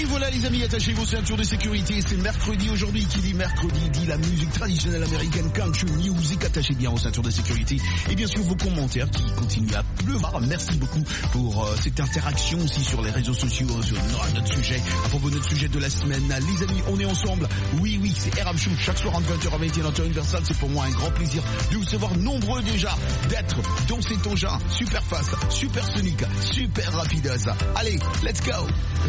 voilà les amis, attachez vos ceintures de sécurité, c'est mercredi aujourd'hui, qui dit mercredi dit la musique traditionnelle américaine country music, attachez bien vos ceintures de sécurité et bien sûr vos commentaires qui continuent à pleuvoir. Merci beaucoup pour cette interaction aussi sur les réseaux sociaux, sur notre sujet, à propos de notre sujet de la semaine. Les amis, on est ensemble, oui, c'est RM Show, chaque soir entre 20h à 21h en Universal, c'est pour moi un grand plaisir de vous savoir nombreux déjà, d'être dans cet engin super fast, super sonique, super rapide. Allez, let's go!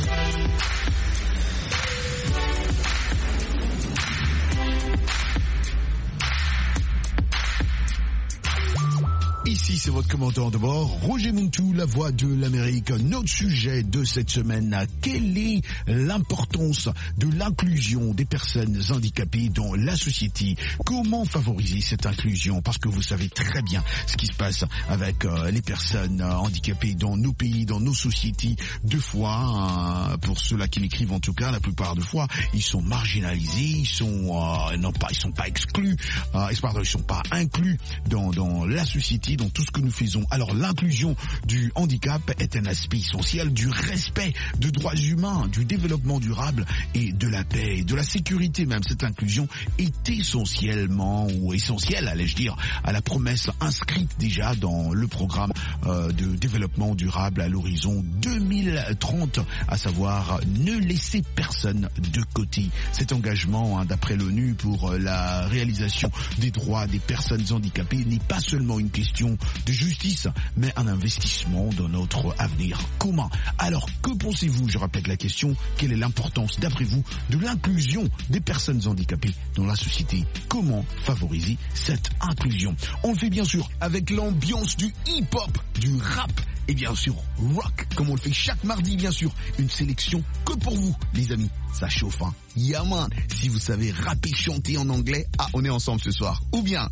Ici, c'est votre commandant de bord, Roger Muntu, la voix de l'Amérique. Notre sujet de cette semaine, quelle est l'importance de l'inclusion des personnes handicapées dans la société? Comment favoriser cette inclusion? Parce que vous savez très bien ce qui se passe avec les personnes handicapées dans nos pays, dans nos sociétés. Deux fois, pour ceux-là qui m'écrivent en tout cas, la plupart de fois, ils sont marginalisés, ils sont pas exclus, ils sont pas inclus dans la société, dans tout ce que nous faisons. Alors l'inclusion du handicap est un aspect essentiel du respect de droits humains, du développement durable et de la paix, de la sécurité même. Cette inclusion est essentielle, allais-je dire, à la promesse inscrite déjà dans le programme de développement durable à l'horizon 2030, à savoir ne laisser personne de côté. Cet engagement, d'après l'ONU, pour la réalisation des droits des personnes handicapées n'est pas seulement une question de justice, mais un investissement dans notre avenir commun. Alors, que pensez-vous? Je répète la question, quelle est l'importance, d'après vous, de l'inclusion des personnes handicapées dans la société? Comment favoriser cette inclusion? On le fait bien sûr avec l'ambiance du hip-hop, du rap et bien sûr rock, comme on le fait chaque mardi, bien sûr. Une sélection que pour vous, les amis. Ça chauffe, hein? Yeah man, si vous savez rapper, chanter en anglais, on est ensemble ce soir. Ou bien...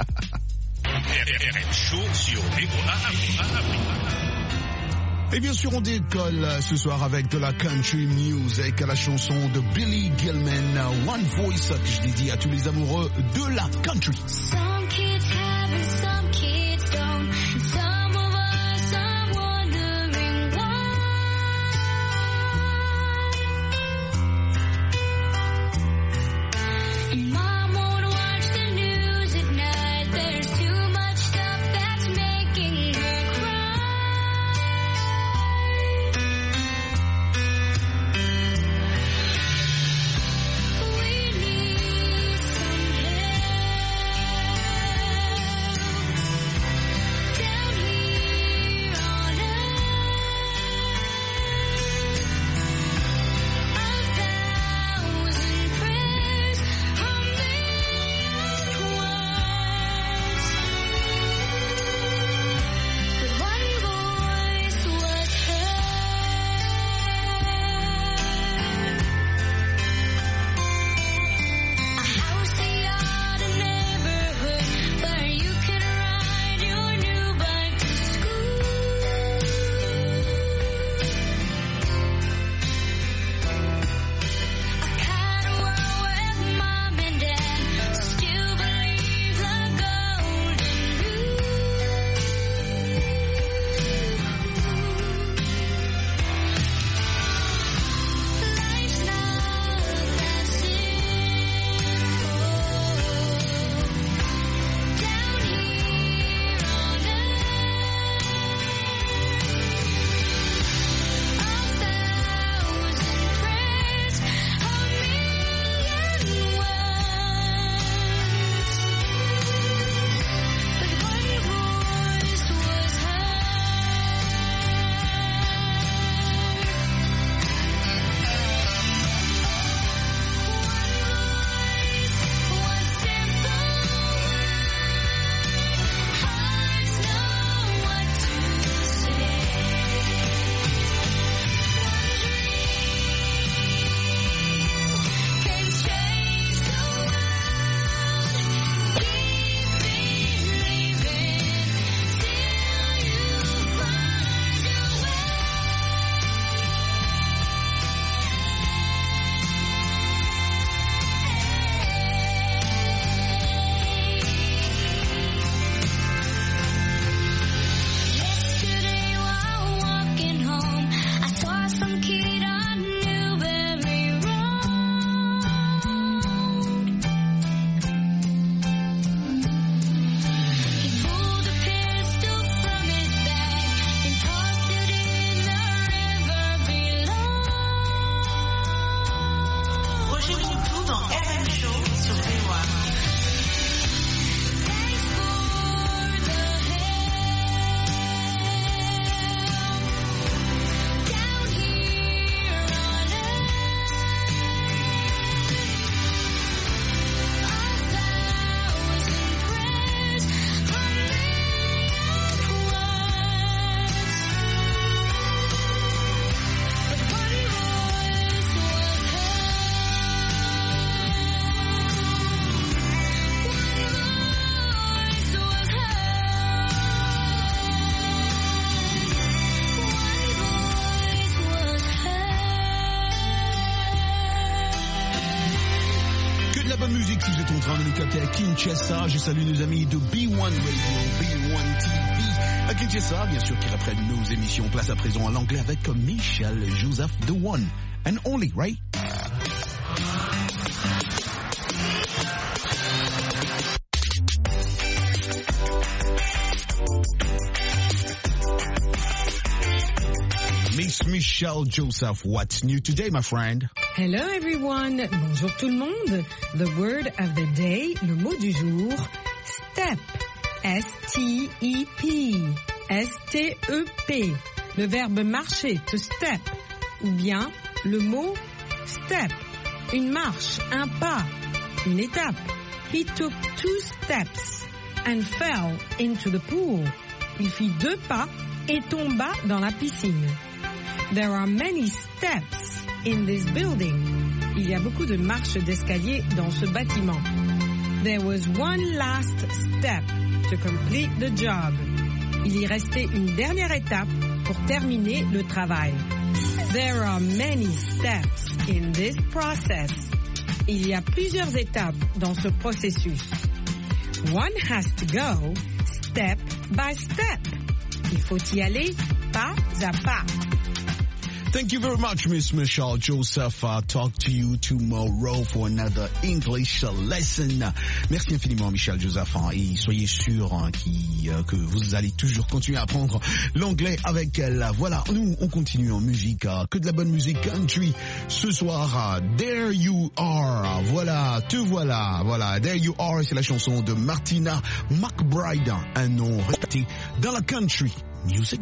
RM Show sur Et bien sûr, on décolle ce soir avec de la country music, la chanson de Billy Gilman, One Voice, que je dédie à tous les amoureux de la country. Some kids have and some kids don't. Some of us are wondering why. And Mom won't watch the news at night. There's too much stuff that's making her cry. We need some help. la bonne musique si vous êtes en train de nous capter à Kinshasa. Je salue nos amis de B1 Radio, B1 TV à Kinshasa, bien sûr, qui reprennent nos émissions. Place à présent à l'anglais avec Michel Joseph, the one and only, right? Miss Michelle Joseph, what's new today, my friend? Hello everyone, bonjour tout le monde. The word of the day, le mot du jour, step. S-T-E-P. S-T-E-P. Le verbe marcher, to step. Ou bien le mot step. Une marche, un pas, une étape. He took 2 steps and fell into the pool. Il fit 2 pas et tomba dans la piscine. There are many steps in this building. Il y a beaucoup de marches d'escalier dans ce bâtiment. There was one last step to complete the job. Il y restait une dernière étape pour terminer le travail. There are many steps in this process. Il y a plusieurs étapes dans ce processus. One has to go step by step. Il faut y aller pas à pas. Thank you very much, Miss Michelle Joseph. I'll talk to you tomorrow for another English lesson. Merci infiniment, Michelle Joseph. Et soyez sûr que vous allez toujours continuer à apprendre l'anglais avec elle. Voilà, nous, on continue en musique. Que de la bonne musique country. Ce soir, There You Are. Voilà, te voilà. Voilà, There You Are, c'est la chanson de Martina McBride. Un nom respecté dans la country music.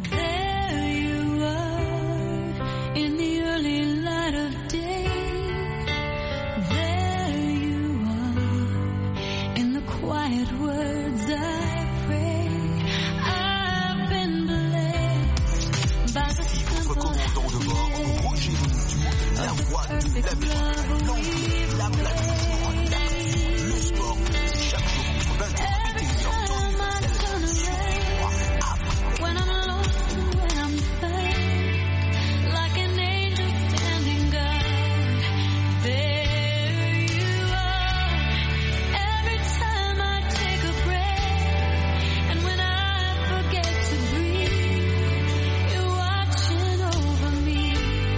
In the early light of day, there you are. In the quiet words I pray, I've been blessed by the simple commandant de bord, Roger Montou, la voix de l'Amérique, l'anglais, la planète, l'actu, le sport, c'est chaque jour entre 21 et 21h. when I'm lost and when I'm found, like an angel standing guard. There you are. Every time I take a breath, and when I forget to breathe, you're watching over me.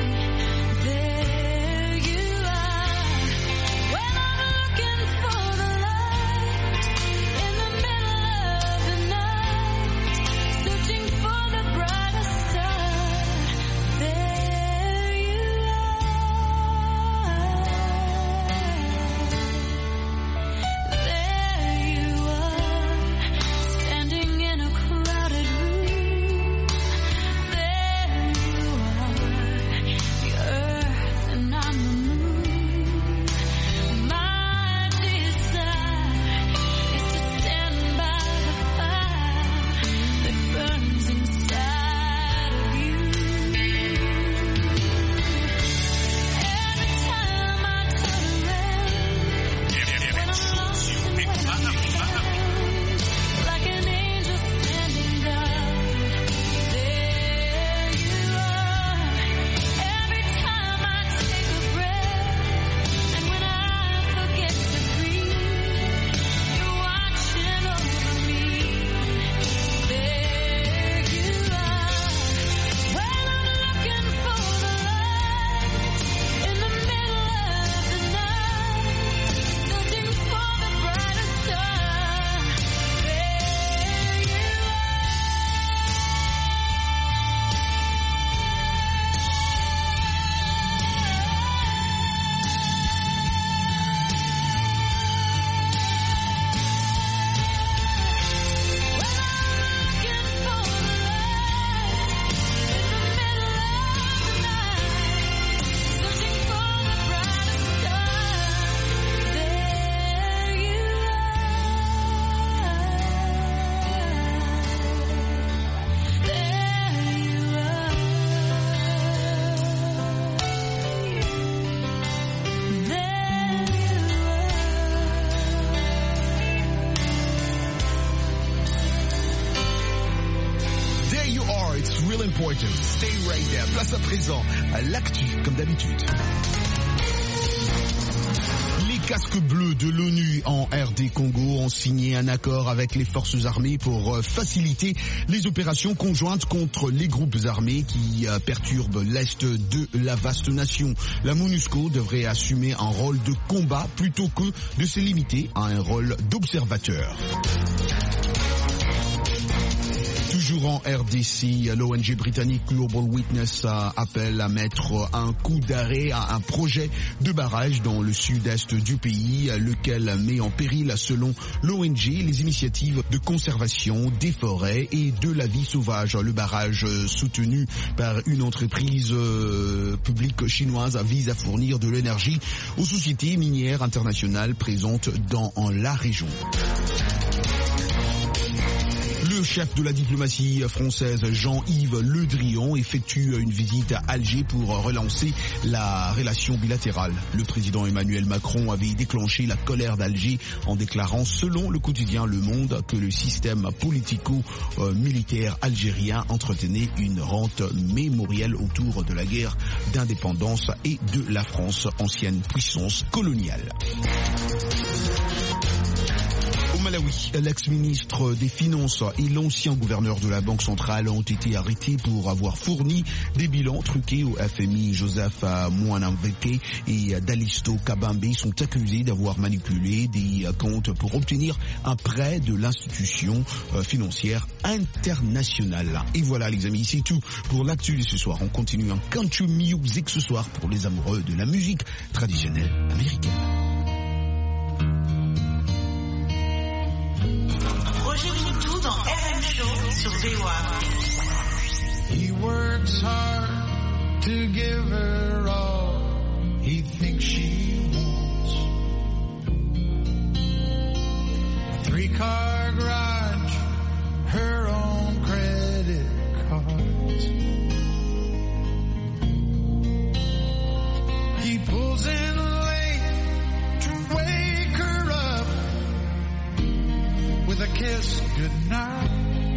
There you are. When I'm looking for the light in the middle of the night, searching for the brightest star, there you are. There you are, standing in a crowded room. There you are, the earth and I'm the moon. My desire is to stand by the fire that burns inside of you. Every time I turn around, when I'm lost and when I'm found, like an angel standing guard, there you are. Every time I take a breath, and when I forget to breathe, you're watching over me. There you are. When I'm looking for the light in the middle of the night, searching for the brightest star, there you There you are, it's real important. Stay right there. Place à présent à l'actu, comme d'habitude. casques bleus de l'ONU en RD Congo ont signé un accord avec les forces armées pour faciliter les opérations conjointes contre les groupes armés qui perturbent l'est de la vaste nation. La MONUSCO devrait assumer un rôle de combat plutôt que de se limiter à un rôle d'observateur. Toujours en RDC, l'ONG britannique Global Witness appelle à mettre un coup d'arrêt à un projet de barrage dans le sud-est du pays, lequel met en péril, selon l'ONG, les initiatives de conservation des forêts et de la vie sauvage. Le barrage soutenu par une entreprise publique chinoise vise à fournir de l'énergie aux sociétés minières internationales présentes dans la région. Le chef de la diplomatie française, Jean-Yves Le Drian, effectue une visite à Alger pour relancer la relation bilatérale. Le président Emmanuel Macron avait déclenché la colère d'Alger en déclarant, selon le quotidien Le Monde, que le système politico-militaire algérien entretenait une rente mémorielle autour de la guerre d'indépendance et de la France, ancienne puissance coloniale. Au Malawi, l'ex-ministre des Finances et l'ancien gouverneur de la Banque centrale ont été arrêtés pour avoir fourni des bilans truqués au FMI. Joseph Mwanamveke et Dalisto Kabambe sont accusés d'avoir manipulé des comptes pour obtenir un prêt de l'institution financière internationale. Et voilà les amis, c'est tout pour l'actu de ce soir. On continue en country music ce soir pour les amoureux de la musique traditionnelle américaine. Roger Minitou dans RM Show sur VOA. He works hard to give her all he thinks she wants. A 3-car garage, her own credit cards. He pulls in late to wake her up with a kiss goodnight.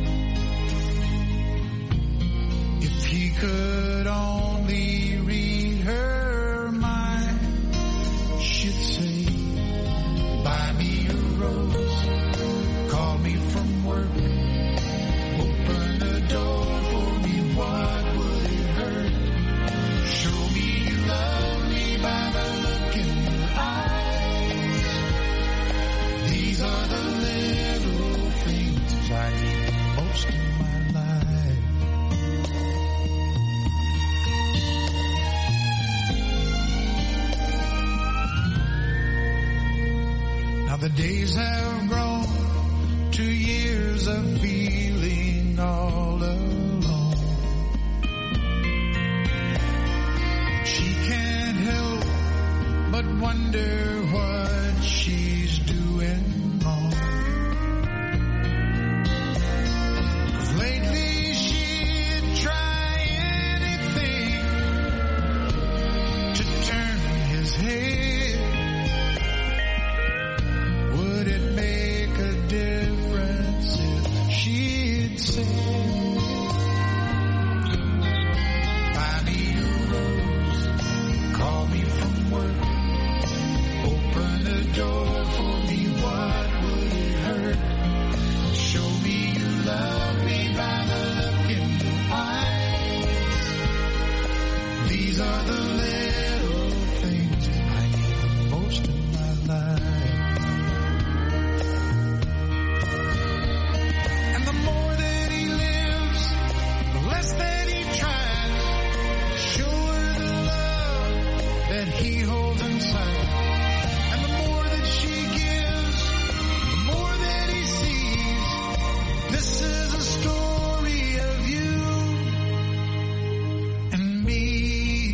If he could only read her mind, she'd say, buy me a rose, call me from work, open the door for me, what would it hurt? Show me you love me by the look in your eyes. These are the little things I need most in my life. Now the days have grown to years of feeling all alone. She can't help but wonder what she's doing wrong. 'Cause lately she'd try anything to turn his head. Would it make a difference if she'd say, buy me a rose, call me from work, open the door for me, what would it hurt? Show me you love me by the look in your eyes. These are the little things I need the most in my life. And the more that he lives, the less that he tries. Show her the love that he holds inside. And the more that she gives, the more that he sees. This is a story of you and me.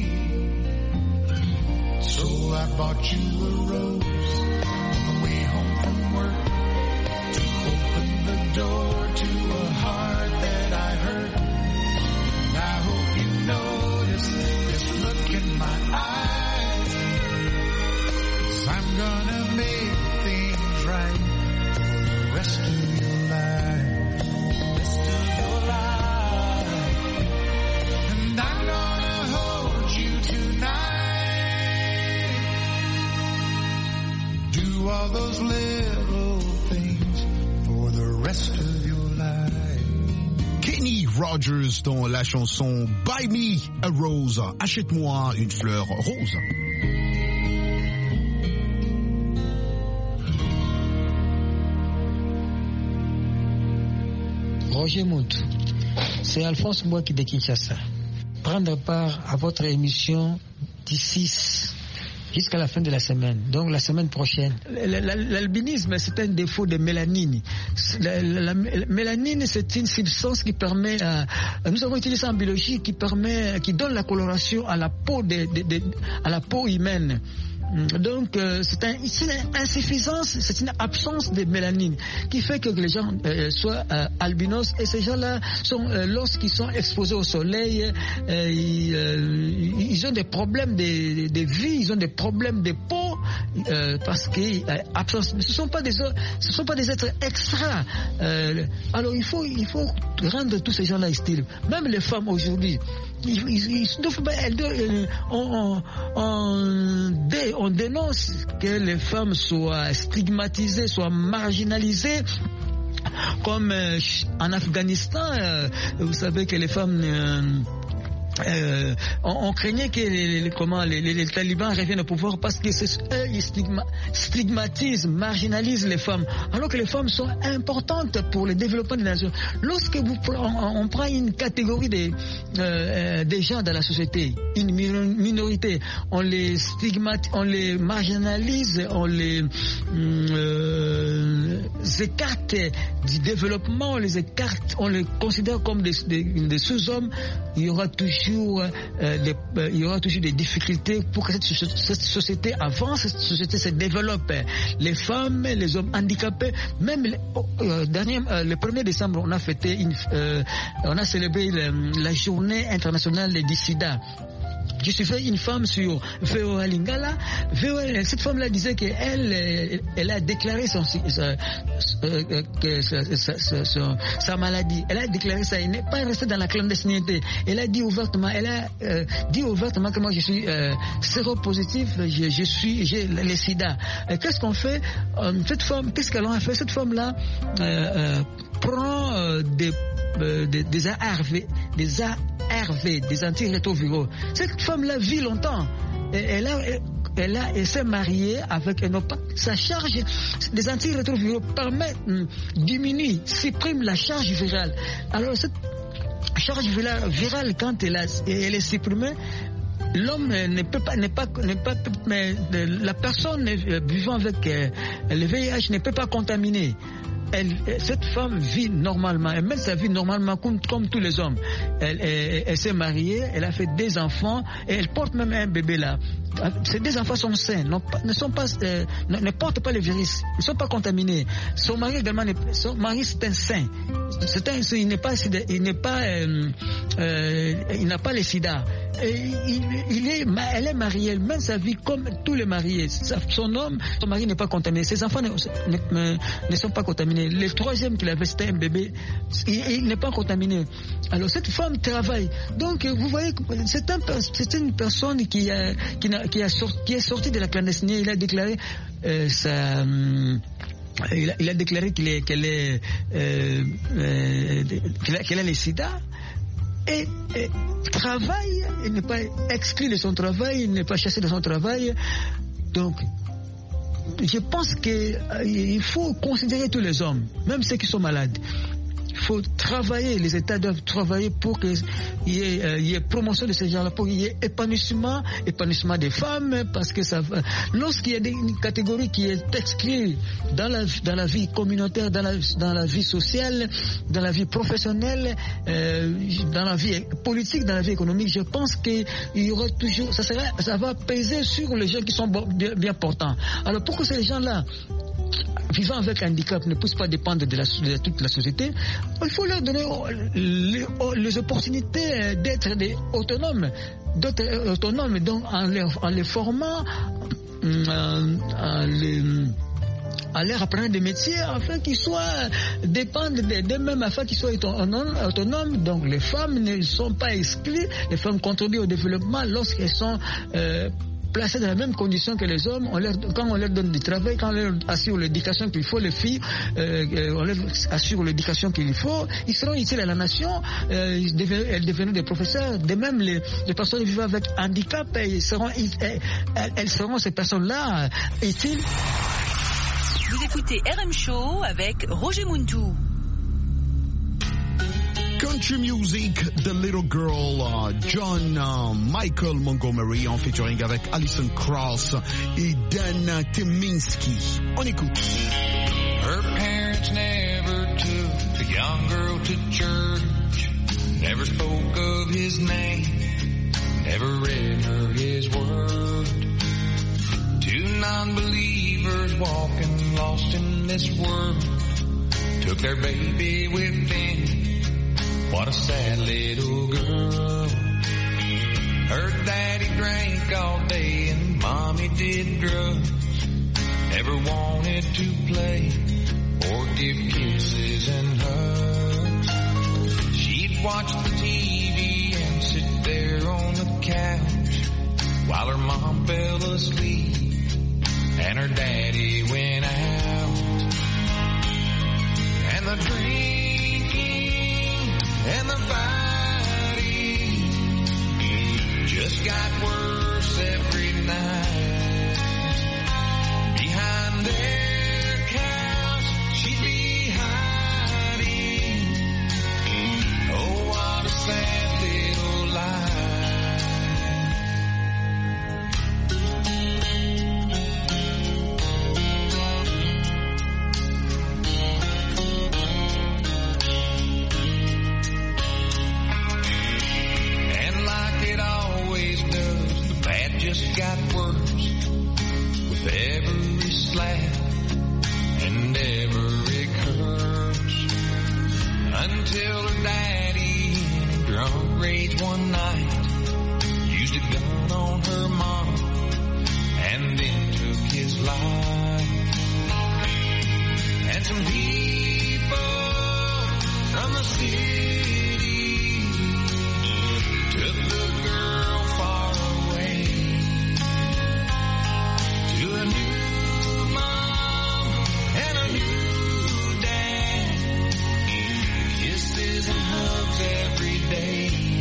So I bought you a rose on the way home from work, to open the door to a heart that I hurt. And I hope you notice this look in my eyes. 'Cause I'm gonna make things right for the rest of your life. Rest of your life. And I'm gonna hold you tonight. all those little things for the rest of your life. Kenny Rogers dans la chanson Buy Me a Rose, achète-moi une fleur rose. Roger Moutou, c'est Alphonse Mbouaki de Kinshasa. Prendre part à votre émission d'ici jusqu'à la fin de la semaine, donc la semaine prochaine. L'albinisme, c'est un défaut de mélanine. La mélanine, c'est une substance qui permet, nous avons utilisé ça en biologie, qui donne la coloration à la peau à la peau humaine. Donc c'est une insuffisance, c'est une absence de mélanine qui fait que les gens soient albinos, et ces gens-là sont lorsqu'ils sont exposés au soleil, ils ont des problèmes de vie, ils ont des problèmes de peau parce que ce sont pas des êtres extra. Alors il faut rendre tous ces gens-là stériles. Même les femmes aujourd'hui, on dénonce que les femmes soient stigmatisées, soient marginalisées. Comme en Afghanistan, vous savez que les femmes... on craignait que les talibans reviennent au pouvoir parce que eux ils stigmatisent, marginalisent les femmes, alors que les femmes sont importantes pour le développement des nations. Lorsque on prend une catégorie des gens dans la société, une minorité, on les stigmatise, on les marginalise, on les écarte du développement, on les écarte, on les considère comme des sous-hommes. Il y aura toujours des difficultés pour que cette société avance, cette société se développe. Les femmes, les hommes handicapés, même le 1er décembre, on a célébré la journée internationale du sida. Je suivais une femme sur VOA Lingala. Cette femme-là disait qu'elle a déclaré sa maladie. Elle a déclaré ça. Elle n'est pas restée dans la clandestinité. Elle a dit ouvertement que moi je suis séropositif, j'ai le sida. Et qu'est-ce qu'on fait? Cette femme, qu'est-ce qu'elle a fait? Cette femme-là prend des ARV, des antirétroviraux. Cette femme-là vit longtemps. Elle s'est mariée avec un homme. Sa charge des antirétroviraux permet, diminue, supprime la charge virale. Alors cette charge virale, quand elle est supprimée, l'homme la personne vivant avec le VIH ne peut pas contaminer. Cette femme vit normalement, elle mène sa vie normalement comme tous les hommes. Elle s'est mariée, elle a fait des enfants et elle porte même un bébé là. Ces deux enfants sont sains, ne portent pas le virus, ils ne sont pas contaminés. Son mari également, c'est un saint. Il n'a pas le sida. Elle est mariée, elle mène sa vie comme tous les mariés. Son mari n'est pas contaminé. Ses enfants ne sont pas contaminés. Le troisième qu'il avait, c'était un bébé. Il n'est pas contaminé. Alors cette femme travaille. Donc vous voyez, c'est une personne qui est sortie de la clandestinité. Il a déclaré il a déclaré qu'elle a le sida. Et travaille, il n'est pas exclu de son travail, il n'est pas chassé de son travail. Donc, je pense qu'il faut considérer tous les hommes, même ceux qui sont malades. Il faut travailler, les États doivent travailler pour qu'il y ait promotion de ces gens-là, pour qu'il y ait épanouissement des femmes, parce que lorsqu'il y a une catégorie qui est exclue dans la vie communautaire, dans la vie sociale, dans la vie professionnelle, dans la vie politique, dans la vie économique, je pense qu'il y aura toujours, ça va peser sur les gens qui sont bien portants. Alors pour que ces gens-là vivant avec un handicap ne puissent pas dépendre de toute la société, il faut leur donner les opportunités d'être autonomes, donc en les formant, en leur apprenant des métiers afin qu'ils dépendent d'eux-mêmes, afin qu'ils soient autonomes. Donc les femmes ne sont pas exclues, les femmes contribuent au développement lorsqu'elles sont placées dans la même condition que les hommes. Quand on leur donne du travail, quand on leur assure l'éducation qu'il faut, les filles, on leur assure l'éducation qu'il faut, ils seront utiles à la nation, elles deviendront des professeurs. De même, les personnes vivant avec handicap, elles seront ces personnes-là utiles. Vous écoutez RM Show avec Roger Muntou. Country music, The Little Girl, John Michael Montgomery en featuring avec Alison Krauss et Dan Tyminski. On écoute. Her parents never took the young girl to church, never spoke of his name, never read her his word. Two non-believers walking lost in this world took their baby with them. What a sad little girl. Her daddy drank all day and mommy did drugs. Never wanted to play or give kisses and hugs. She'd watch the TV and sit there on the couch while her mom fell asleep and her daddy went out. And the drinking and the fighting just got worse every night. Behind their couch she'd be hiding. Oh, what a sad little life. Just got worse with every slap and every curse, until her daddy in a drunk rage one night used a gun on her mom and then took his life. And some people from the city took the girl far away to a new mom and a new dad, kisses and hugs every day.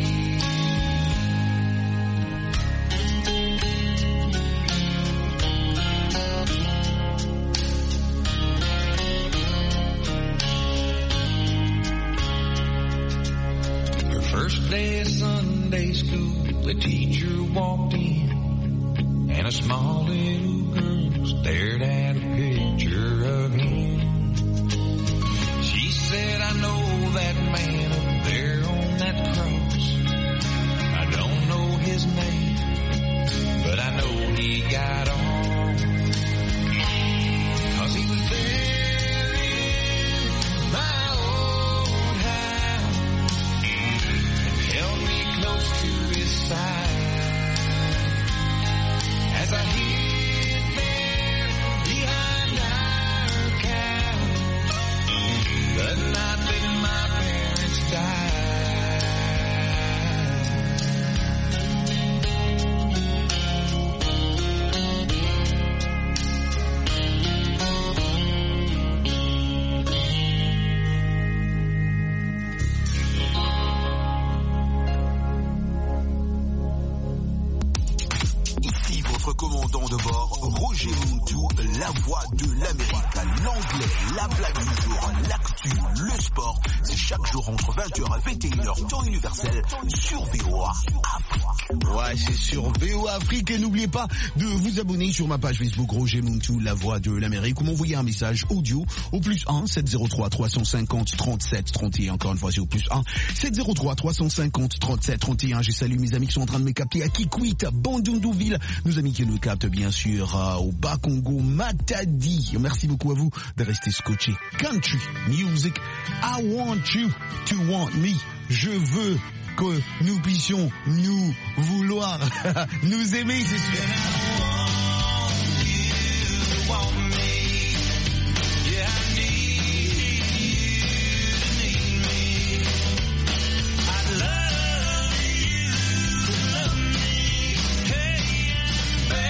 Her first day of Sunday school, the teacher walked in and a small little girl stared at a picture of him. She said, I know that man up there on that cross. I don't know his name, but I know he got off. 'Cause he was there in my old house and held me close to his side. As I hid there behind our couch the night that my parents died. Ici votre commandant de bord, Roger Muntou, la voix de l'Amérique, l'anglais, la blague du jour, l'actu, le sport. C'est chaque jour entre 20h et 21h, temps universel, sur VOA Afrique. Ouais, c'est sur VOA Afrique. Et n'oubliez pas de vous abonner sur ma page Facebook, Roger Muntou, la voix de l'Amérique, ou m'envoyer un message audio au +1 703 350 37 31. Encore une fois, c'est au +1 703 350 37 31. Je salue mes amis qui sont en train de me capter à Kikwit, à Bandundouville, nos amis qui nous captent bien sûr au Bas-Congo, Matadi. Merci beaucoup à vous de rester scotchés. Country music, I want you to want me. Je veux que nous puissions nous vouloir, nous aimer, c'est sûr. Baby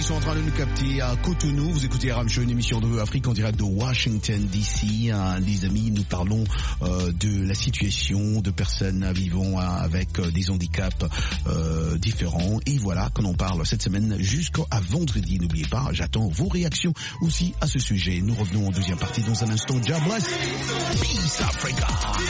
sont en train de nous capter à Cotonou. Vous écoutez RM Show, une émission de Afrique en direct de Washington DC. Les amis, nous parlons de la situation de personnes vivant avec des handicaps différents. Et voilà qu'on en parle cette semaine jusqu'à vendredi. N'oubliez pas, j'attends vos réactions aussi à ce sujet. Nous revenons en deuxième partie dans un instant. God bless. Peace Africa.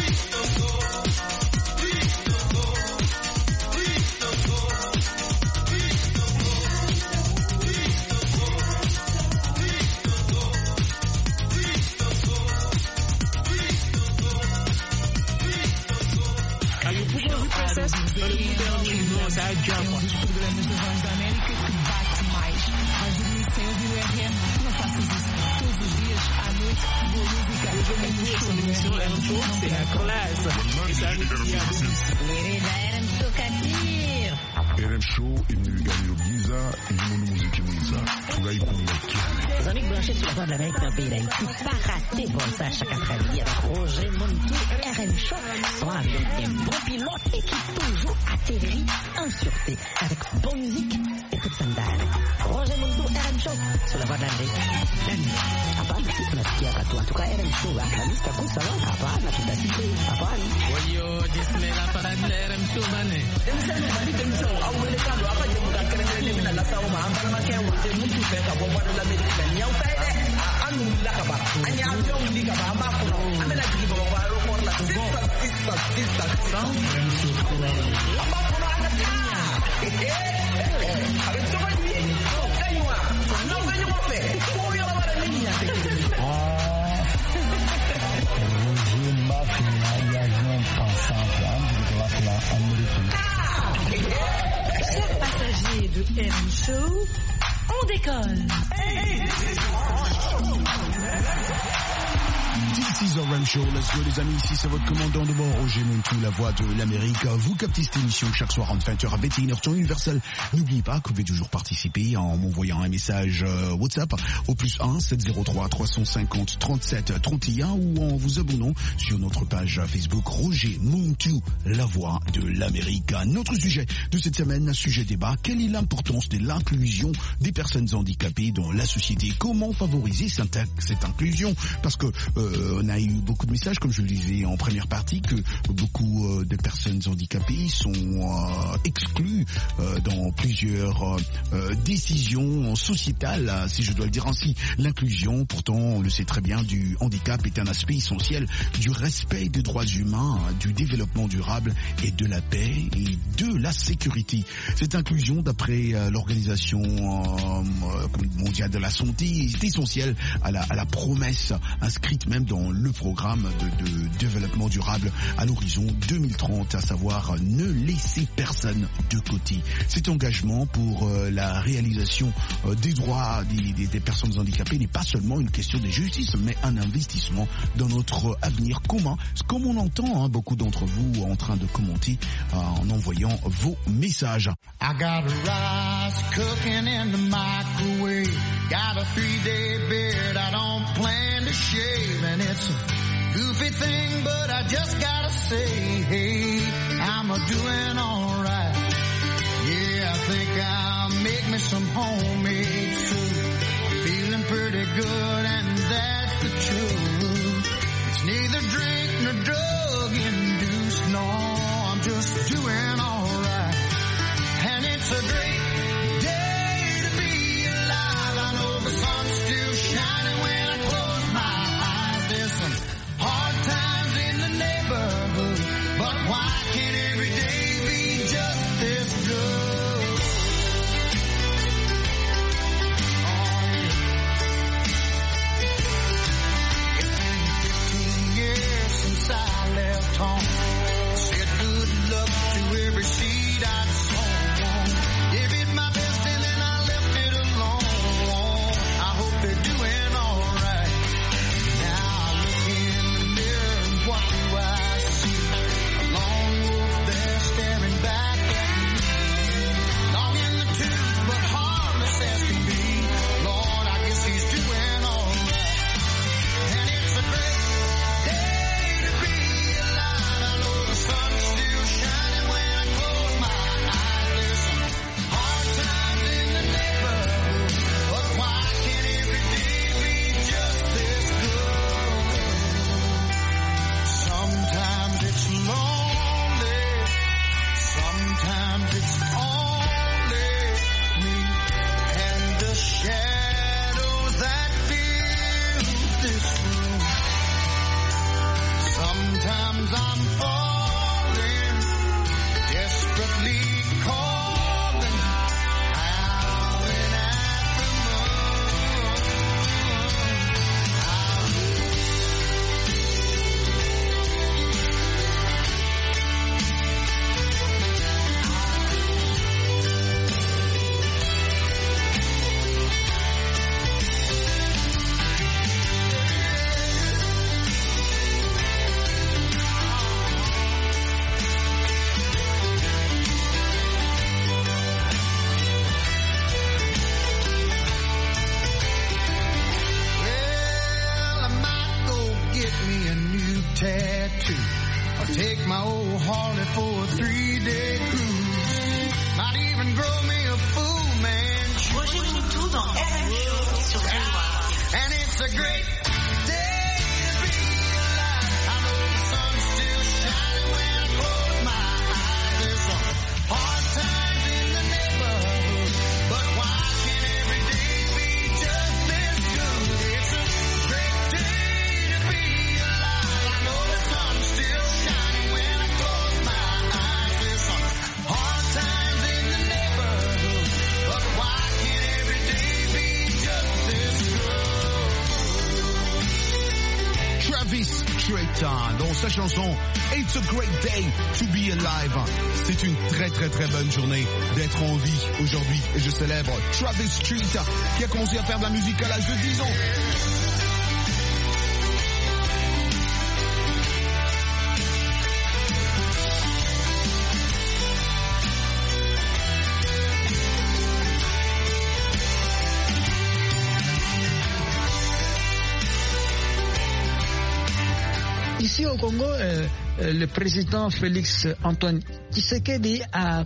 RM Show imeganyiro byiza irimo n'umuziki mwiza turayikunda cyane. Les amis branchés sur la voie de l'Amérique d'un pays d'Haïti, pas raté pour ça chaque après-midi avec Roger Montou, RM Show, soit avec des bons pilotes et qui toujours atterrit en sûreté avec bonne musique et toute sandale. Roger Montou, RM Show, sur la voie de l'Amérique. Hapana, tunasikia watu watuka RM Show, la lista kusa wa hapana, tutasikia hapana. Wayo, jismela para RM Show bane. Chers passagers de RM Show, on décolle. This is RM Show, let's go les amis, ici c'est votre commandant de bord, Roger Montou, la voix de l'Amérique. Vous captez cette émission chaque soir entre 20h à 21h sur Universal. N'oubliez pas que vous pouvez toujours participer en m'envoyant un message WhatsApp au +1 703 350 37 31 ou en vous abonnant sur notre page Facebook Roger Montou, la voix de l'Amérique. Notre sujet de cette semaine, sujet débat, quelle est l'importance de l'inclusion des personnes handicapées dans la société? Comment favoriser cette inclusion? Parce que on a eu beaucoup de messages, comme je le disais en première partie, que beaucoup de personnes handicapées sont exclues dans plusieurs décisions sociétales, si je dois le dire ainsi. L'inclusion, pourtant, on le sait très bien, du handicap est un aspect essentiel du respect des droits humains, du développement durable et de la paix et de la sécurité. Cette inclusion, d'après l'Organisation mondiale de la santé, est essentielle à la promesse inscrite même dans le programme de développement durable à l'horizon 2030, à savoir ne laisser personne de côté. Cet engagement pour la réalisation des droits des personnes handicapées n'est pas seulement une question de justice, mais un investissement dans notre avenir commun. Comme on entend beaucoup d'entre vous en train de commenter en envoyant vos messages. I got rice cooking in the microwave. Got a 3-day beard I don't plan to shave. And it's a goofy thing, but I just gotta say, hey, I'm a-doing alright. Yeah, I think I'll make me some homemade soup. Feeling pretty good, and that's the truth. It's neither drink nor drug-induced, no, I'm just doing alright. And it's a great day to be alive. I know the sun's still shining when I close my eyes. There's some hard times in the neighborhood, but why can't every day be just this good? Oh, yeah. to take my old Harley for a 3-day cruise. Might even grow me a Fu Manchu. Roger Moutou dans RM Show sur Skyrock. And it's a great day to be alive. I know the sun's still shining when I close my eyes. There's some hard times in the neighborhood, but why can't every day be just this good? It's a great day to be alive. I know the sun's still shining when I close my eyes. There's some hard times in the neighborhood, but why can't every day be just this good? Travis Tritt dans sa chanson It's a Great Day to Be Alive. C'est une très très très bonne journée d'être en vie aujourd'hui et je célèbre Travis Tritt qui a commencé à faire de la musique à l'âge de 10 ans. Ici au Congo, le président Félix Antoine Tshisekedi a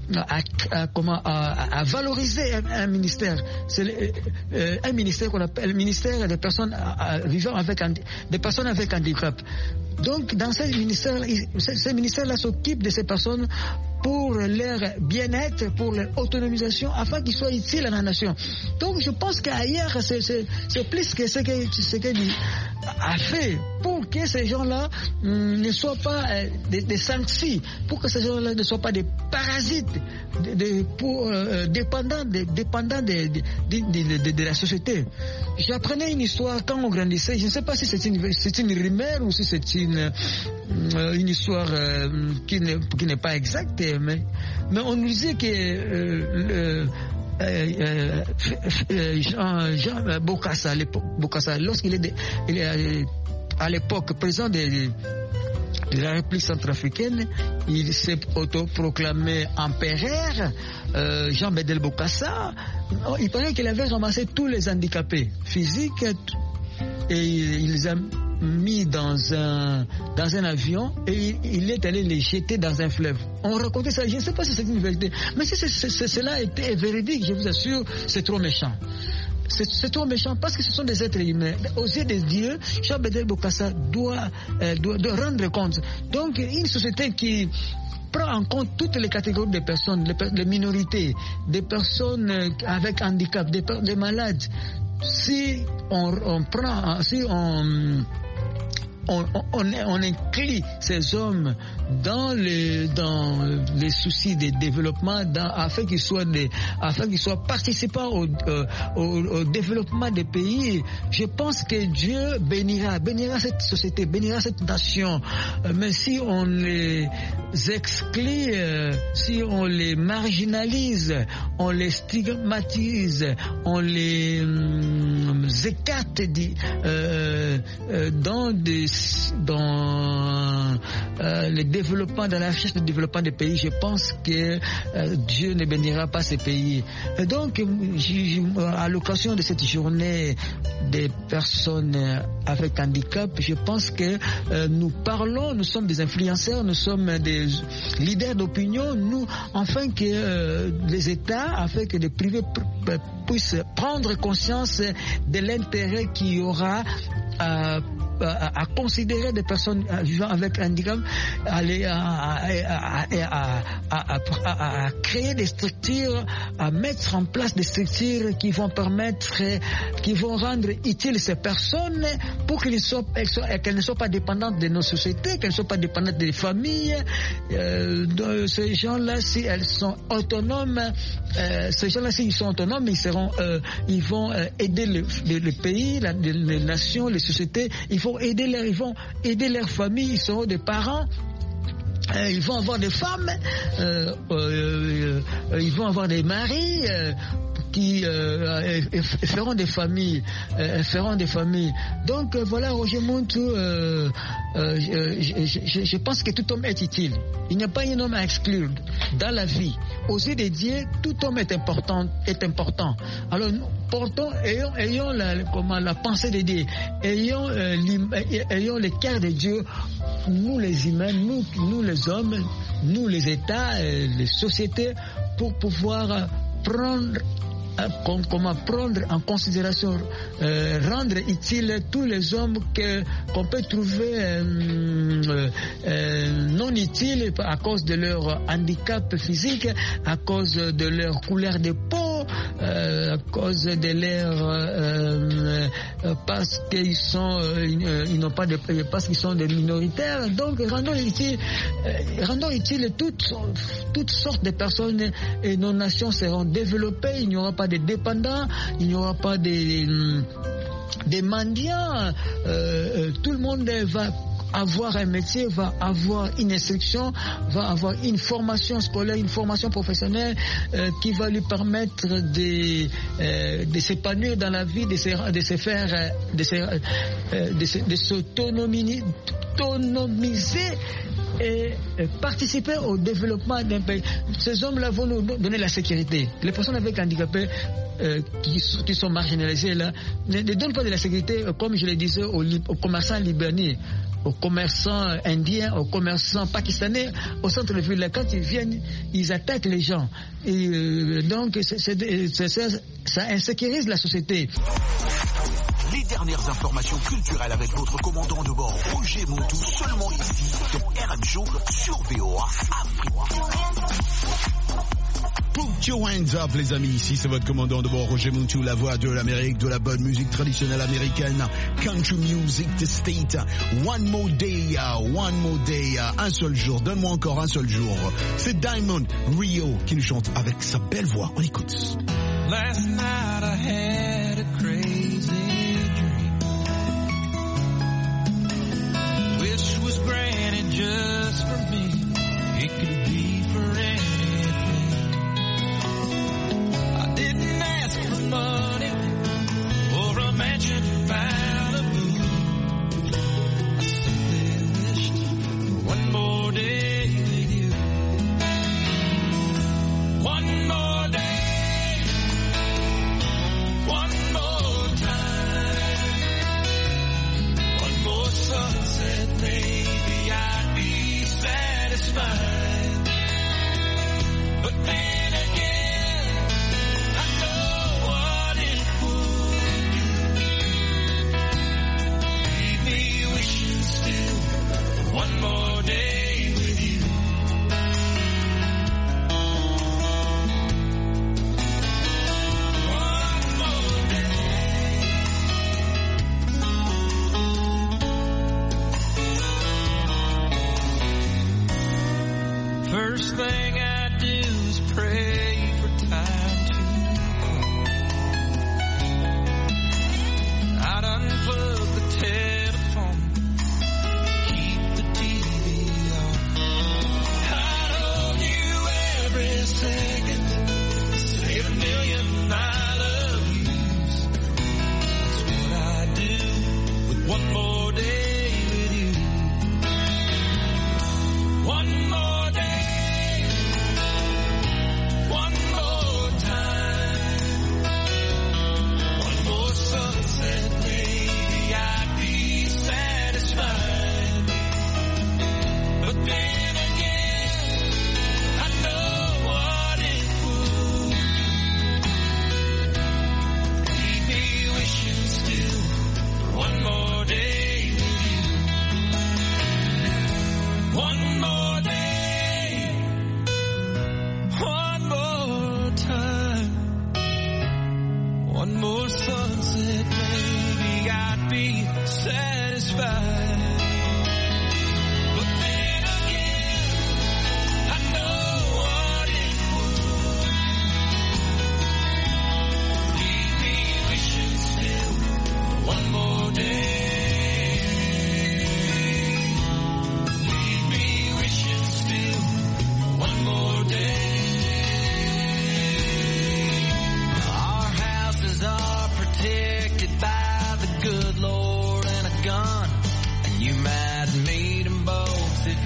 valorisé un ministère. C'est un ministère qu'on appelle le ministère des personnes vivant avec des personnes avec handicap. Donc dans ce ministère-là s'occupe de ces personnes pour leur bien-être, pour leur autonomisation, afin qu'ils soient utiles à la nation. Donc je pense qu'ailleurs, c'est plus que ce que Tshisekedi a fait pour que ces gens-là ne soient pas des sanctions, pour que ces gens-là ne soient pas des parasites, dépendants de la société. J'apprenais une histoire quand on grandissait, je ne sais pas si c'est une rumeur ou si c'est une histoire qui n'est pas exacte, mais on nous disait que Jean Bokassa, lorsqu'il est à l'époque président de la République centrafricaine, il s'est autoproclamé empereur. Jean Bedel Bokassa, il paraît qu'il avait ramassé tous les handicapés physiques et il les a mis dans un avion et il est allé les jeter dans un fleuve. On racontait ça, je ne sais pas si c'est une vérité, mais si cela était véridique, je vous assure, c'est trop méchant. C'est trop méchant parce que ce sont des êtres humains. Aux yeux de Dieu, Jean Bedel Bokassa doit rendre compte. Donc, une société qui prend en compte toutes les catégories de personnes, les minorités, des personnes avec handicap, des malades, si on inclut ces hommes dans les soucis de développement, afin qu'ils soient participants au développement des pays. Je pense que Dieu bénira cette société, bénira cette nation. Mais si on les exclut, si on les marginalise, on les stigmatise, on les écarte dans le développement, dans la recherche de développement des pays, je pense que Dieu ne bénira pas ces pays. Et donc, à l'occasion de cette journée des personnes avec handicap, je pense que nous sommes des influenceurs, nous sommes des leaders d'opinion, afin que les États, afin que les privés puissent prendre conscience de l'intérêt qu'il y aura à considérer des personnes vivant avec handicap, à créer des structures, à mettre en place des structures qui vont rendre utiles ces personnes pour qu'elles ne soient pas dépendantes de nos sociétés, qu'elles ne soient pas dépendantes des familles. Ces gens-là, si elles sont autonomes, ils vont aider le pays, les nations, les sociétés. Ils vont aider leurs familles, ils seront des parents. Ils vont avoir des femmes, ils vont avoir des maris, qui feront des familles, Donc voilà, Roger Muntu, je pense que tout homme est utile. Il n'y a pas un homme à exclure dans la vie. Aux yeux de Dieu, tout homme est important. Alors, portons, ayons la pensée de Dieu, ayons le cœur de Dieu, nous les humains, nous les hommes, nous les États, les sociétés, pour pouvoir prendre en considération, rendre utile tous les hommes qu'on peut trouver non utiles à cause de leur handicap physique, à cause de leur couleur de peau, à cause de leur parce qu'ils sont parce qu'ils sont des minoritaires. Donc rendons utile toutes sortes de personnes, et nos nations seront développées. Il n'y aura pas de dépendants, il n'y aura pas des mendiants. Tout le monde va avoir un métier, va avoir une instruction, va avoir une formation scolaire, une formation professionnelle qui va lui permettre de s'épanouir dans la vie, de s'autonomiser et participer au développement d'un pays. Ces hommes-là vont nous donner la sécurité. Les personnes avec handicapés qui sont marginalisées là ne donnent pas de la sécurité, comme je le disais, aux commerçants libanais, aux commerçants indiens, aux commerçants pakistanais au centre de ville. Quand ils viennent, ils attaquent les gens. Et donc ça insécurise la société. Les dernières informations culturelles avec votre commandant de bord Roger Muntu, seulement ici dans RM Show sur VOA Afrique. Put your hands up, les amis. Ici, c'est votre commandant de bord, Roger Muntu, la voix de l'Amérique, de la bonne musique traditionnelle américaine, country music, the state. One more day, un seul jour. Donne-moi encore un seul jour. C'est Diamond Rio qui nous chante avec sa belle voix. On écoute. Last night I had a crazy dream, which was granted just for me. It could be for anything. I didn't ask for money or a mansion in Malibu. I simply wished for one more day with you. One more day. Sunset, maybe I'd be satisfied. But then again, I know what it would do. Leave me wishing still for one more day with you. One more day. First thing I do is pray for time to go. I'd unplug the telephone, keep the TV on. I'd hold you every second, say a million I love yous. That's what I do with one more day with you. One more day. One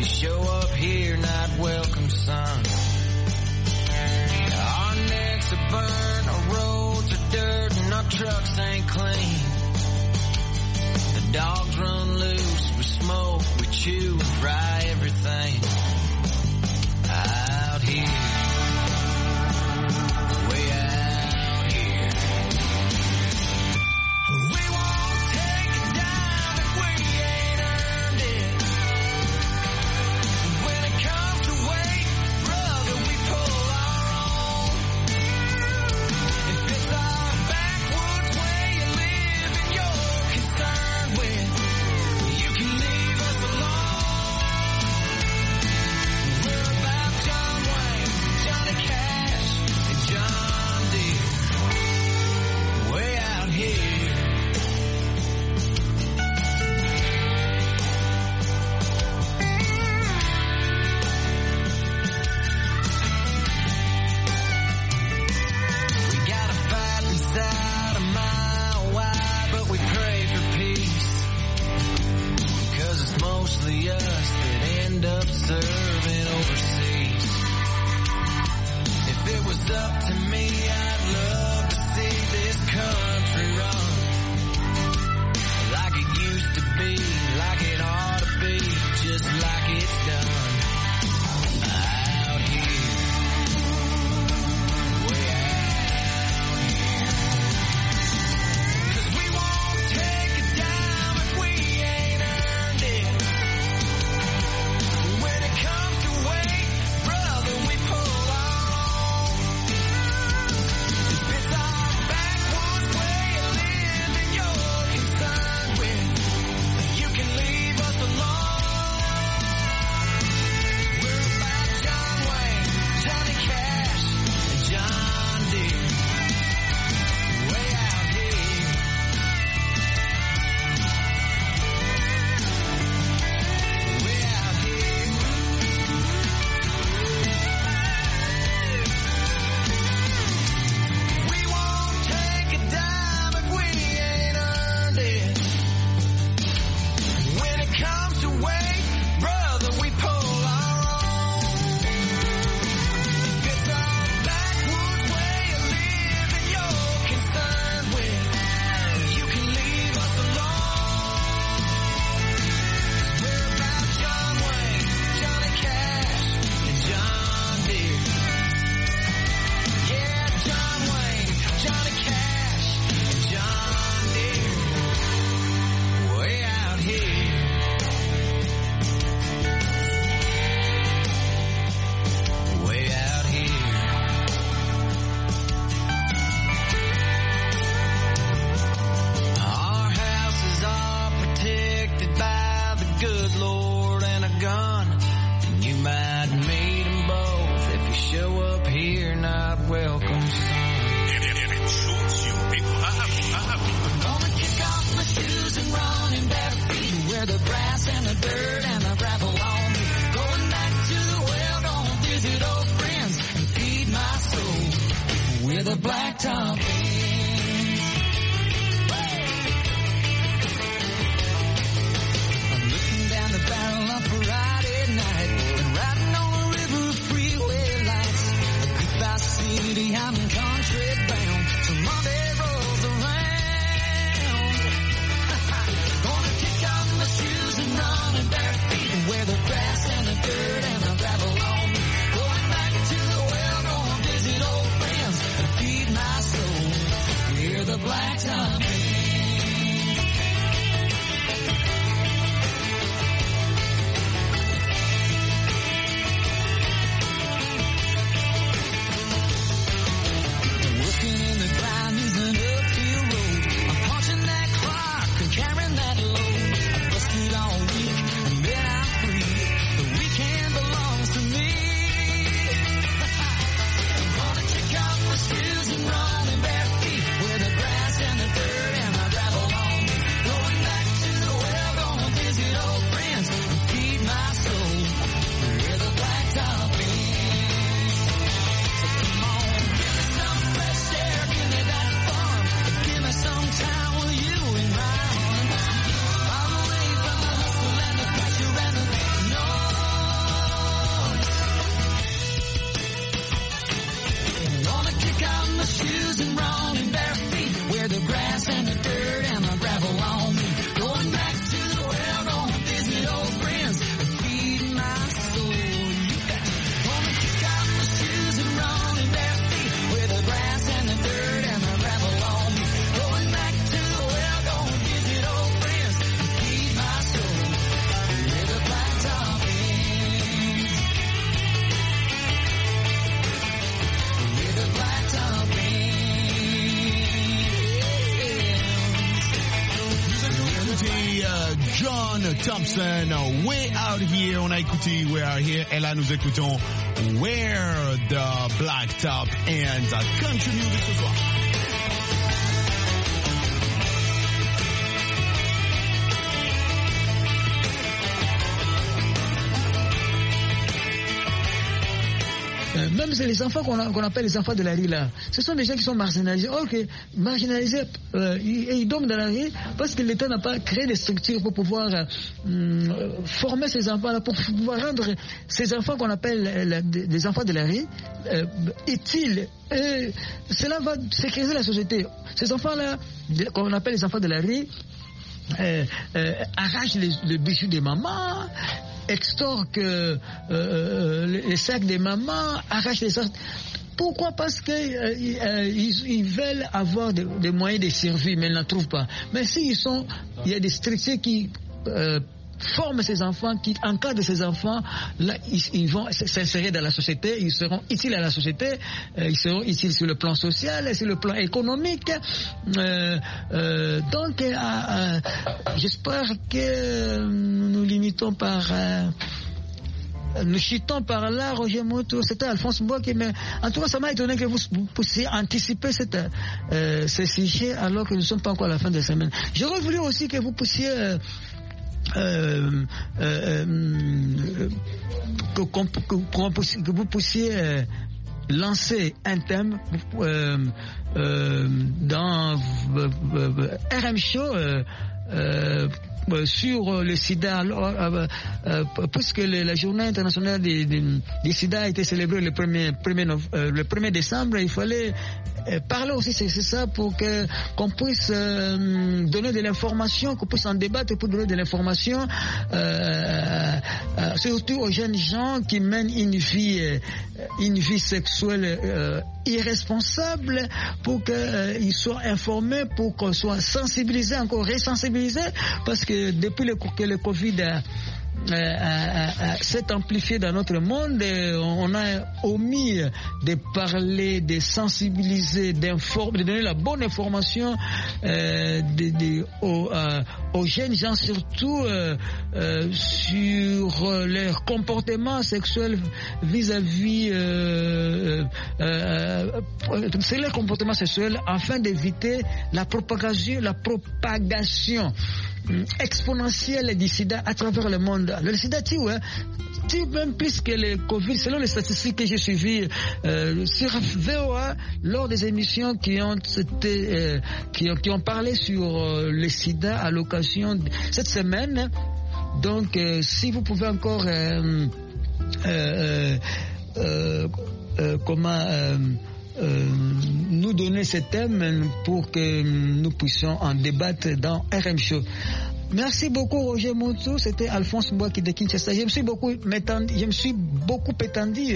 show up here not welcome, son. Our necks are burned, our roads are dirt, and our trucks ain't clean. The dogs run loose, we smoke, we chew, we fry everything out here. Way out here. We won't take a dime if we ain't earned it. When it comes to weight, brother, we pull our own. If it's our backwoods way you live and you're concerned with, you can leave us alone. We're about John Wayne, Johnny Cash, and John Deere. Way out here. We got a fight inside a mile wide, but we pray for peace. 'Cause it's mostly us that end up serving overseas. If it was up to me, I'd love to see this country run like it used to be, like it ought to be, just like it's done out here. Way out here. 'Cause we won't take a dime if we ain't earned it. When it comes to weight, brother, we pull our own. If it's our backwoods way of living you're concerned with, you can leave us alone. We're about John Wayne, Johnny Cash, and John Deere. Way out here. Way out here. We won't take a dime if we ain't earned it. When it comes to weight, brother, we pull our own. If it's our backwoods way of living you're concerned with, you can leave us alone. We're about John Wayne, Johnny Cash, and John Deere. Yeah, John Wayne, Johnny Cash, and John Deere. Way out here. Way out here. Our houses are protected by the good Lord and a gun. And you might meet them both if you show up here not welcome, son. Gonna kick off my shoes and run in bare feet where the grass and the dirt and the gravel on me. Going back to the well, gonna visit old friends and feed my soul with a blacktop ends. I'm looking down the barrel of Friday night and riding on the river freeway lights. A goodbye city, I'm country bound. So Monday rolls around. Gonna kick off my shoes and run in bare feet where the grass and the dirt and the gravel on me. Going back to the well, gonna visit old friends and feed my soul Thompson, Way Out Here. On a écouté Way Out Here. Et là, nous écoutons Where the Blacktop Ends. Country music ce soir. Même c'est les enfants qu'on appelle les enfants de la rue là. Ce sont des gens qui sont marginalisés. Or que marginalisés, ils dorment dans la rue parce que l'État n'a pas créé des structures pour pouvoir former ces enfants là, pour pouvoir rendre ces enfants qu'on appelle des enfants de la rue utiles. Et cela va sécuriser la société. Ces enfants là, qu'on appelle les enfants de la rue, arrachent les bijoux des mamans, extorquent les sacs des mamans, arrachent les sacs. Pourquoi? Parce qu'ils veulent avoir des moyens de survie, mais ils n'en trouvent pas. Mais il y a des structures qui forment ces enfants, qui encadrent ces enfants, là, ils vont s'insérer dans la société, ils seront utiles à la société, ils seront utiles sur le plan social, sur le plan économique. Donc, j'espère que nous limitons nous chutons par là, Roger Montour. C'était Alphonse Mboki, mais en tout cas, ça m'a étonné que vous puissiez anticiper ce sujet alors que nous ne sommes pas encore à la fin de la semaine. J'aurais voulu aussi que vous puissiez que vous puissiez lancer un thème dans RM Show sur le sida, puisque la journée internationale du sida a été célébrée le 1er décembre, il fallait parler aussi, c'est ça, pour qu'on puisse donner de l'information, qu'on puisse en débattre pour donner de l'information, surtout aux jeunes gens qui mènent une vie sexuelle irresponsable, pour qu'ils soient informés, pour qu'on soit sensibilisés, encore resensibilisés, parce que depuis que le Covid s'est amplifié dans notre monde, on a omis de parler, de sensibiliser, d'informer, de donner la bonne information aux jeunes gens, surtout sur leur comportement sexuel vis-à-vis c'est leur comportement sexuel, afin d'éviter la propagation exponentielle du sida à travers le monde. Le sida tue même plus que le Covid, selon les statistiques que j'ai suivies sur VOA lors des émissions qui ont parlé sur le sida à l'occasion de cette semaine. Donc, si vous pouvez encore nous donner ce thème pour que nous puissions en débattre dans RM Show. Merci beaucoup Roger Montour, c'était Alphonse Mboki de Kinshasa. Je me suis beaucoup étendu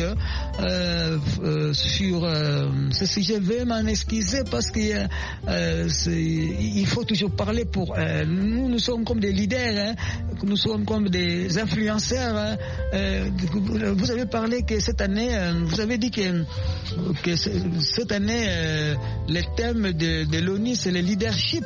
sur ce sujet. Je vais m'en excuser parce qu'il faut toujours parler pour nous sommes comme des leaders, nous sommes comme des influenceurs. Vous avez parlé que cette année, vous avez dit que cette année le thème de l'ONU c'est le leadership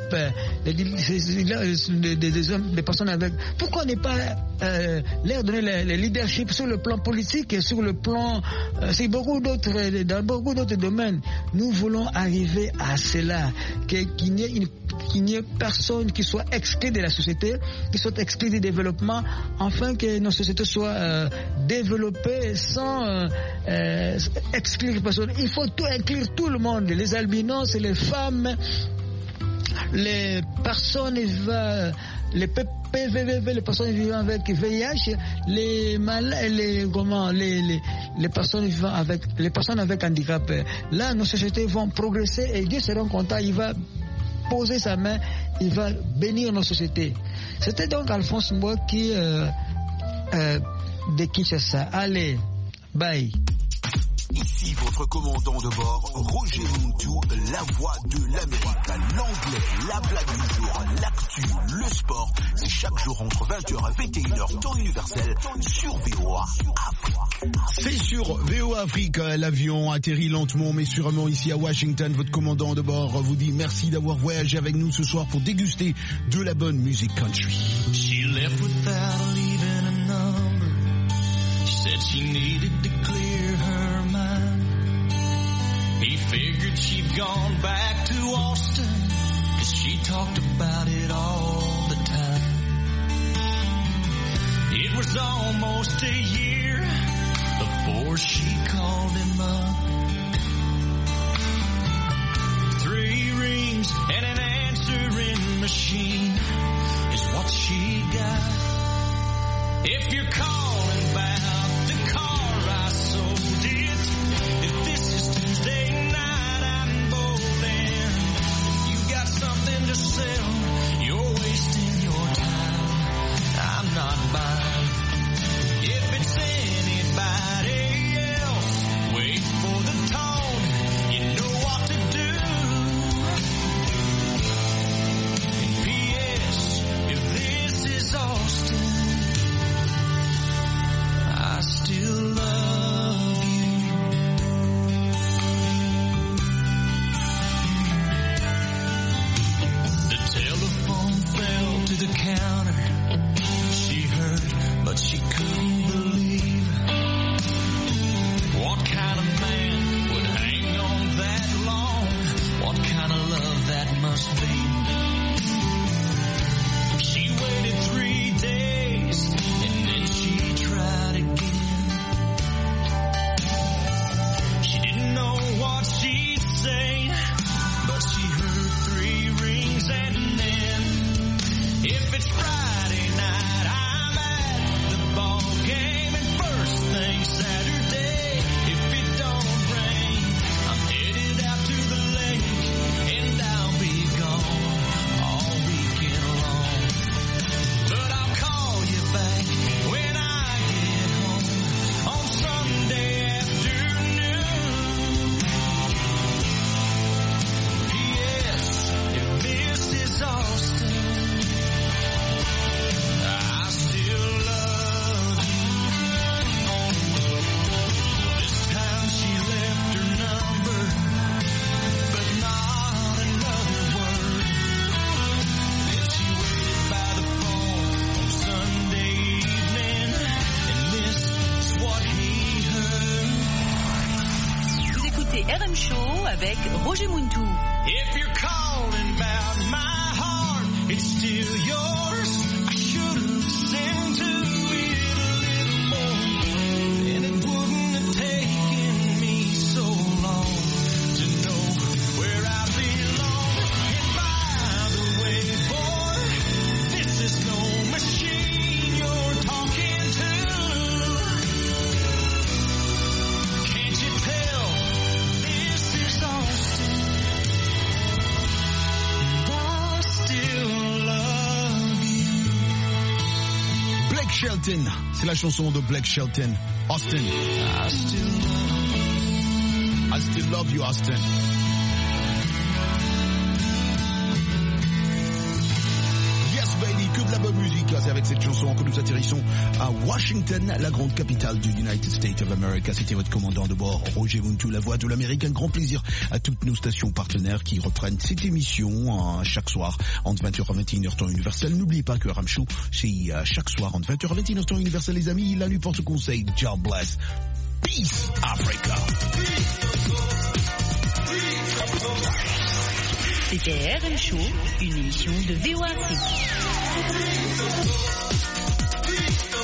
des personnes avec. Pourquoi ne pas leur donner le leadership sur le plan politique et sur le plan dans beaucoup d'autres domaines. Nous voulons arriver à cela, qu'il n'y ait personne qui soit exclu de la société, qui soit exclu du développement, afin que nos sociétés soient développées sans exclure personne. Il faut inclure tout le monde, les albinos, les femmes, les personnes les PVV, les personnes vivant avec VIH, les personnes vivant avec les personnes avec handicap. Là, nos sociétés vont progresser et Dieu sera content. Il va poser sa main, il va bénir nos sociétés. C'était donc Alphonse Mboki de Kinshasa. Allez, bye. Ici votre commandant de bord, Roger Muntu, la voix de l'Amérique. L'anglais, la blague du jour, l'actu, le sport. C'est chaque jour entre 20h et 21h, temps universel, sur VOA Afrique. C'est sur VOA Afrique. L'avion atterrit lentement mais sûrement ici à Washington. Votre commandant de bord vous dit merci d'avoir voyagé avec nous ce soir pour déguster de la bonne musique country. She left without leaving a number. She said she needed to clear her mind. He figured she'd gone back to Austin, 'cause she talked about it all the time. It was almost a year before she called him up. 3 rings and an answering machine is what she got. If you're calling about the car I sold it, if this is Tuesday night I'm bowling, you got something to sell, you're wasting your time, I'm not buying. If it's anybody else, wait for the tone, you know what to do. And P.S. if this is Austin, I still love you. The telephone fell to the counter. She heard, but she couldn't believe. What kind of man would hang on that long? What kind of love that must be? She waited 3 days and then she tried again. She didn't know what she'd say, but she heard 3 rings and then, if it's Friday night, I'm at the ball game, and first thing Saturday, if it don't rain, I'm headed out to the lake, and I'll be gone all weekend long. But I'll call you back when I get home on Sunday afternoon. P.S. if this is Austin, I still love you. This time she left her number, but not another word. Then she waited by the phone on Sunday evening, and this is what he heard. Vous écoutez RM Show avec Roger Muntu. If you're calling about my heart, it's still yours. I should have listened to it a little more, and it wouldn't have taken me so long to know where I belong. And by the way, boy, this is no machine you're talking to. Can't you tell this is Austin? And I still love you. Blake Shelton, c'est la chanson de Blake Shelton. Austin. I still love you, Austin. Yes, baby, que de la bonne musique. C'est avec cette chanson que nous atterrissons à Washington, la grande capitale du United States of America. C'était votre commandant de bord, Roger Muntu, la voix de l'Amérique. Un grand plaisir à toutes nos stations partenaires qui reprennent cette émission chaque soir entre 20h à 21h temps universel. N'oubliez pas que RM Show, c'est chaque soir entre 20h à 21h temps universel, les amis. La nuit porte conseil. God bless. Peace, Africa. C'était RM Show, une émission de VOA Afrique.